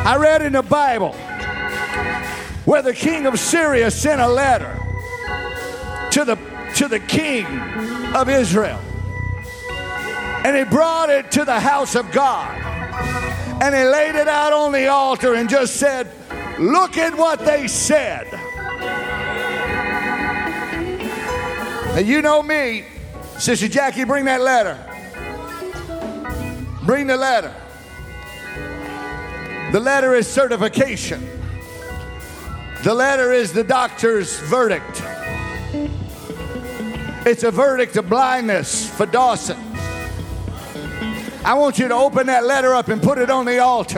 I read in the Bible where the king of Syria sent a letter to the, to the king of Israel. And he brought it to the house of God. And he laid it out on the altar and just said, look at what they said. Now, you know me. Sister Jackie, bring that letter. Bring the letter. The letter is certification. The letter is the doctor's verdict. It's a verdict of blindness for Dawson. I want you to open that letter up and put it on the altar.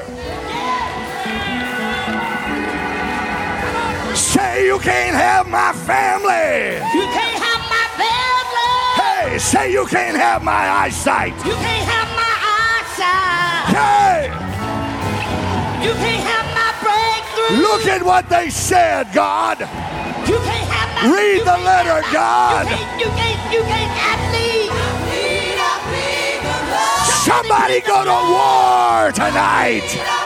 Say, you can't have my family. You can't have my family. Hey, say you can't have my eyesight. You can't have my eyesight. Hey, You can't have my breakthrough. look at what they said, God. You can't have my. Read you the can't letter, have my- God. You can't. You can't. You can't have me. Somebody go to war tonight.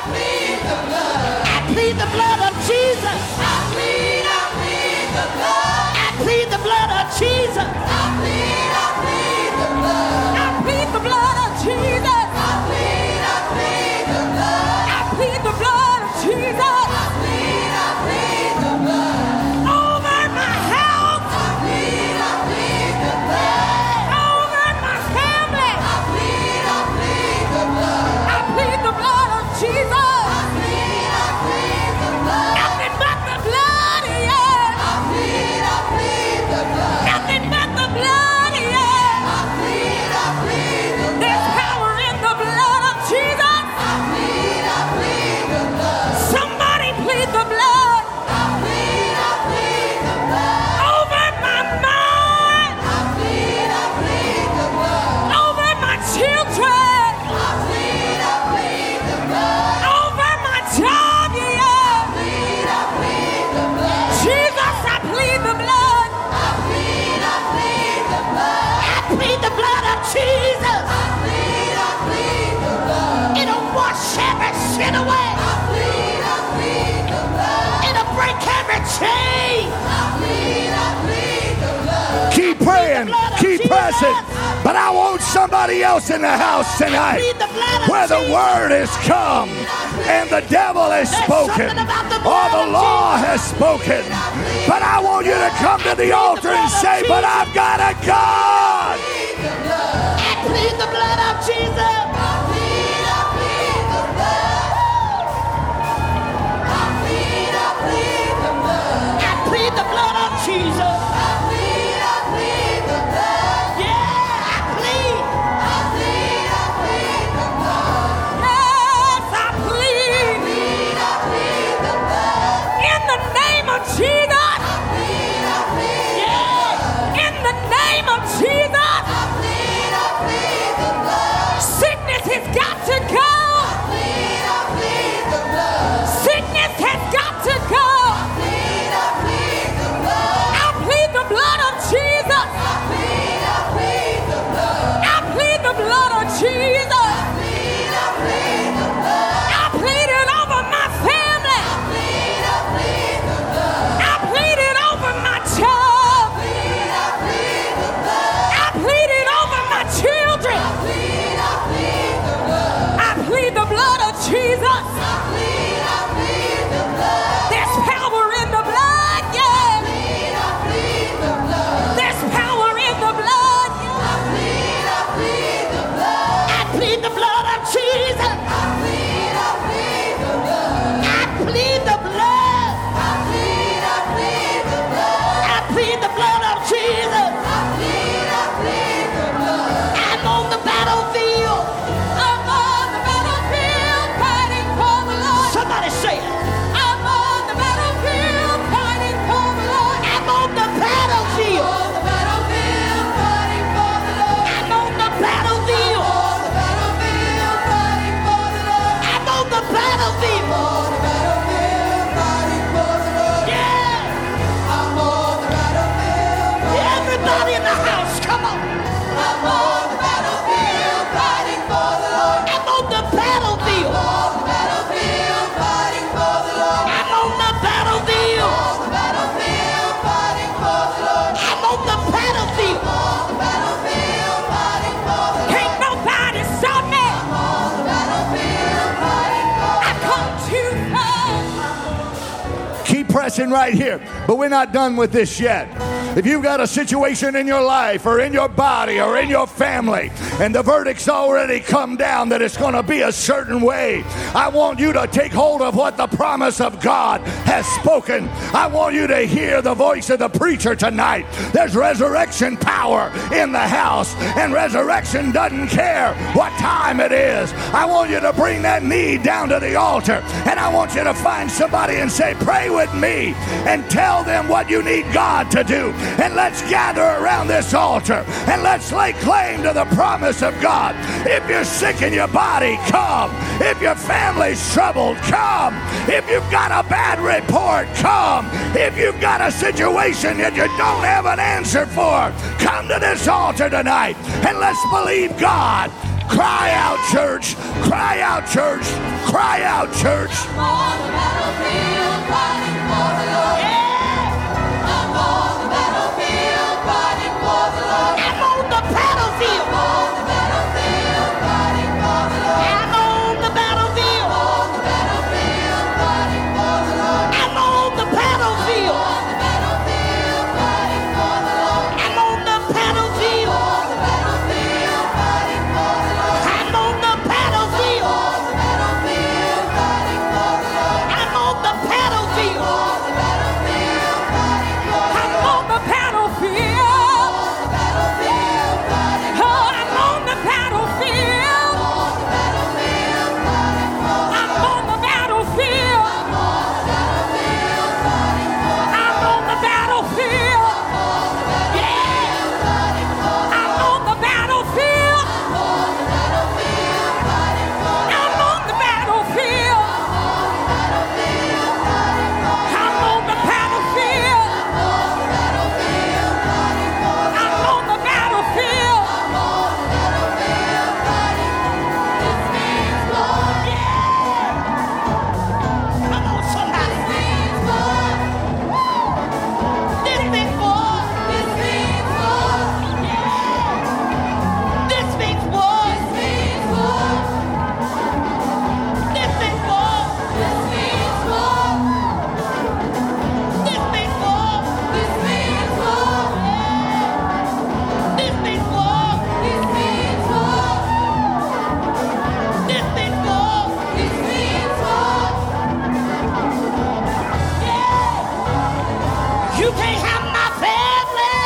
I plead the blood of Jesus. I plead. I plead the blood. I plead the blood of Jesus. I plead. I plead the blood. I plead the blood of Jesus. I plead. I plead the blood. I plead the blood of Jesus. I plead. I plead the blood. Over my house. I plead. I plead the blood. Over my family. I plead. I plead the blood. I plead the blood of Jesus. I plead. I plead the blood. Nothing but the blood, yeah. I plead. I plead the blood. Nothing but the blood, yeah. I plead. I plead the blood. There's power in the blood of Jesus. I plead. I plead the blood. Somebody plead the blood. I plead. I plead the blood. Over my mind. I plead. I plead the blood. Over my children. I plead. I plead the blood. Over my job, yeah. I plead. I plead the blood. Jesus, I plead the blood. I plead. I plead the blood. I plead the blood of Jesus. I plead. I plead the blood. It'll wash every sin away. I plead. I plead the blood. It'll break every chain. I plead. I plead the blood. Keep praying, keep pressing. But I want somebody else in the house tonight where the word has come and the devil has spoken or the law has spoken. But I want you to come to the altar and say, but I've got a God. I plead the blood of Jesus. I plead, I plead the blood. I plead, I plead the blood. I plead the blood of Jesus. I plead, I plead the blood. Yeah, I plead. I plead, I plead the blood. Yes, I plead. I plead, I plead the blood. In the name of Jesus. I plead, I plead. Yeah, in the name of Jesus. Sickness has got to go. I plead, I plead the blood. Sickness has got to go. I plead, I plead the blood. I plead the blood of Jesus. I plead, I plead the blood. I plead the blood of Jesus. I plead, I plead the blood. I plead it over my family. I plead, I plead the blood. I plead it over my job. I plead, I plead the blood. I plead it over my children. I plead, I plead the blood. I plead the blood of Jesus. I plead, I plead the blood. There's power in the blood, yeah. I plead, I plead the blood. There's power in the blood, yeah. I plead, I plead the blood. I plead the blood of Jesus. I plead, I plead the blood. I plead the blood. I plead, I plead the blood. I plead the blood of Jesus. I plead, I plead the blood. I'm on the battlefield. I'm on the battlefield fighting for the Lord. Somebody say it. I'm on the battlefield fighting for the Lord. I'm on the battlefield. On the battlefield fighting for the Lord. I'm on the battlefield. On the battlefield fighting for the Lord. I'm on the battlefield. On the battlefield fighting for the Lord. Yeah. I'm on the battlefield. Everybody in the house, come on. I'm on the battlefield fighting for the Lord. I'm on the battlefield. On the battlefield fighting blessing right here. But we're not done with this yet. If you've got a situation in your life or in your body or in your family and the verdict's already come down that it's going to be a certain way, I want you to take hold of what the promise of God has spoken. I want you to hear the voice of the preacher tonight. There's resurrection power in the house, and resurrection doesn't care what time it is. I want you to bring that need down to the altar, and I want you to find somebody and say, pray with me, and tell them what you need God to do. And let's gather around this altar and let's lay claim to the promise of God. If you're sick in your body, come. If your family's troubled, come. If you've got a bad report, come. If you've got a situation that you don't have an answer for, come to this altar tonight and let's believe God. Cry out, church. Cry out, church. Cry out, church. On the battlefield, fighting for the Lord. Yeah. I'm on the battlefield, fighting for the Lord. I'm on the battlefield. I'm on the battlefield, fighting for the Lord. I'm on the battlefield. I'm on the battlefield, fighting for the Lord. I'm on the battlefield. I'm on the battlefield, fighting for the Lord. I'm on the battlefield. I'm on the battlefield, fighting for the Lord. I'm on the battlefield. I'm on the battlefield, fighting for the Lord. I'm on the battlefield. I'm on the battlefield, fighting for the Lord. I'm on the battlefield. Oh, I'm on the battlefield. I'm on the battlefield. I'm on the battlefield. Yeah. I'm on the battlefield. I'm on the battlefield. I'm on the battlefield. I'm on the battlefield. Yeah. Come on, somebody. This means war. This means war. Yeah. This means war. This means war. This means war. This means war. This means war. This means war. This means war. This means war. This means war. Yeah. You can't have my family.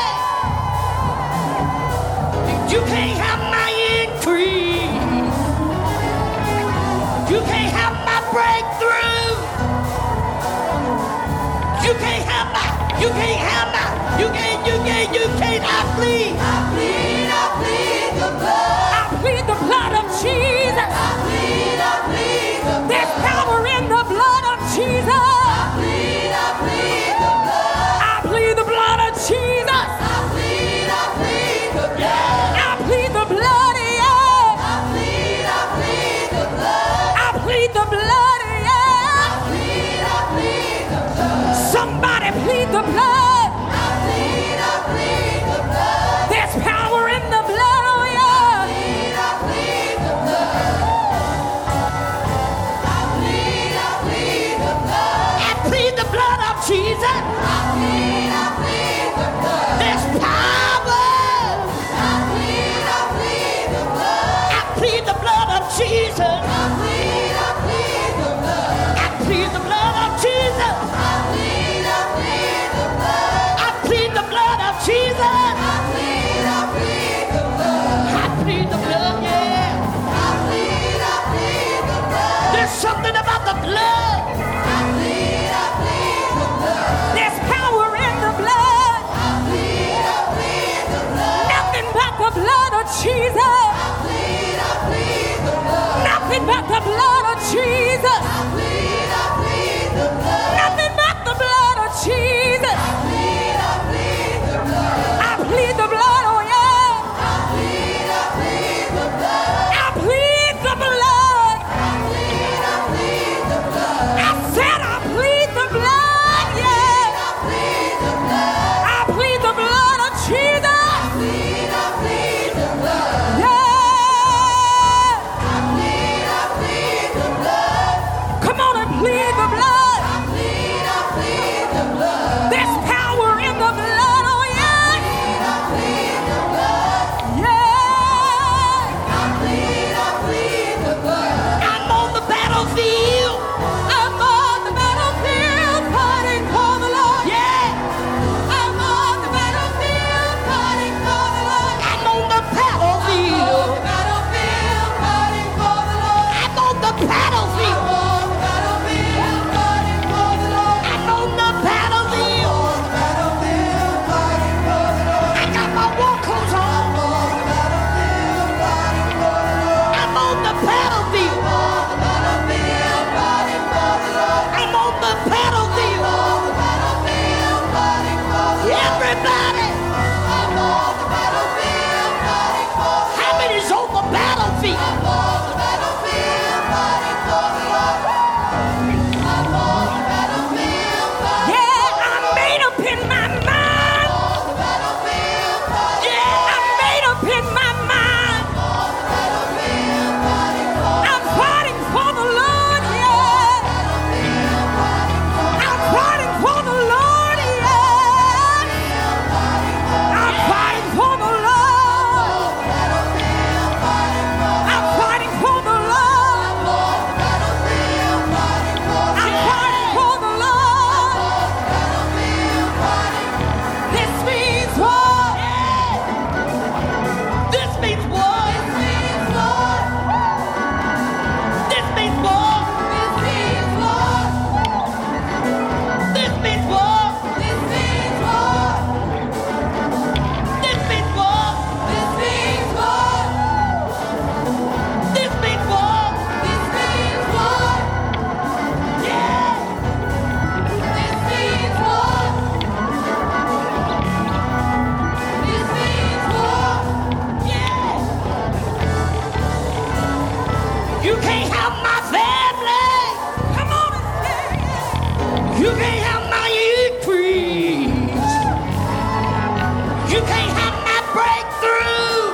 You can't have my increase. You can't have my breakthrough. You can't have my, you can't have my, you can't, you can't, you can't, I plead. I plead, I plead the blood. I plead the blood of Jesus. I plead, I plead the blood. There's power in the blood of Jesus. I plead, I plead the blood. I plead the blood of Jesus. I plead, I plead the blood. I plead the blood, yeah. I plead, I plead the blood. I plead the blood, yeah. I plead, I plead the blood. Somebody plead the blood. I plead, I plead the blood. There's power in the blood, oh yeah. I plead, I plead the blood. I plead, I plead the blood. I plead the blood of Jesus. I plead, I plead the blood. There's power. I plead, I plead the blood. I plead the blood of Jesus. I plead, I plead the blood. I plead the blood of Jesus. I plead, I plead the blood. I plead the blood of Jesus. I plead, I plead the blood. I plead the blood, yeah. I plead, I plead the blood. There's something about the blood. I plead, I plead the blood. There's power in the blood. I plead, I plead the blood. Nothing but the blood of Jesus. I plead, I plead the blood. Nothing but the blood of Jesus. I plead, I plead the blood. Nothing but the blood of Jesus. I plead, I plead the blood. I plead the blood, oh yeah. I plead, I plead the blood. I plead the blood. I plead, I plead the blood. I said I plead the blood, yeah. I plead the blood. I plead the blood of Jesus. I plead, I plead the blood. Yeah. Everybody. I'm on the battlefield, fighting for the Lord. How many's on the battlefield? I'm on the battlefield, fighting for the Lord. I'm on the battlefield, fighting yeah, I'm made up in my mind. I'm on the battlefield, fighting yeah, I'm made up in my mind. I'm on the battlefield, fighting for I'm fighting for the Lord, yeah. I'm fighting for the Lord, yeah. I'm fighting for the Lord. I'm fighting for the Lord. I'm fighting for the Lord. This means war. This means war. This means war. This means war. This means war. This means war. This means war. This means war. This means war. Yeah. This means war. This means war. Yeah. You can't have my family. Come on and say it. You can't have my increase. You can't have my breakthrough.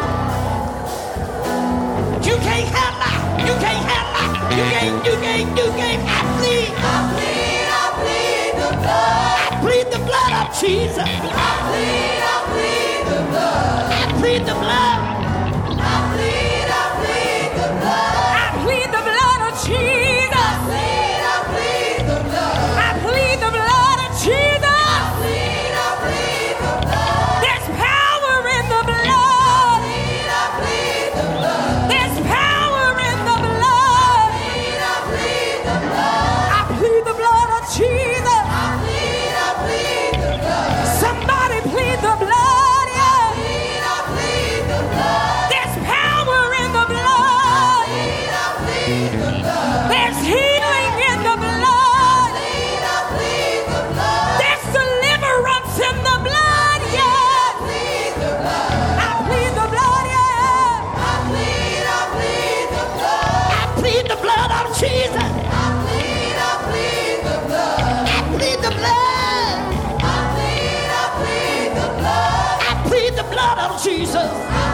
You can't have my, you can't have my, you can't, you can't, you can't. I plead, I plead, I plead the blood. I plead the blood of Jesus. I plead, I plead the blood. I plead the blood. I plead, I plead the blood. I plead the blood of Jesus. I plead, I plead the blood. I plead the blood of Jesus. I plead, I plead the blood. There's power in the blood. I plead, I plead the blood. There's power in the blood. I plead, I plead the blood. I plead the blood of Jesus. I plead, I plead the blood. Somebody plead the blood, yeah. I plead, I plead the blood. There's power in the blood. I plead, I plead the blood. There's healing in the blood. I plead, I plead the blood. There's deliverance in the blood, yeah. I plead the blood. I plead the blood, yeah. I plead, I plead the blood. I plead the blood of Jesus. I plead, I plead the blood. I plead the blood. I plead, I plead the blood. I plead the blood of Jesus. I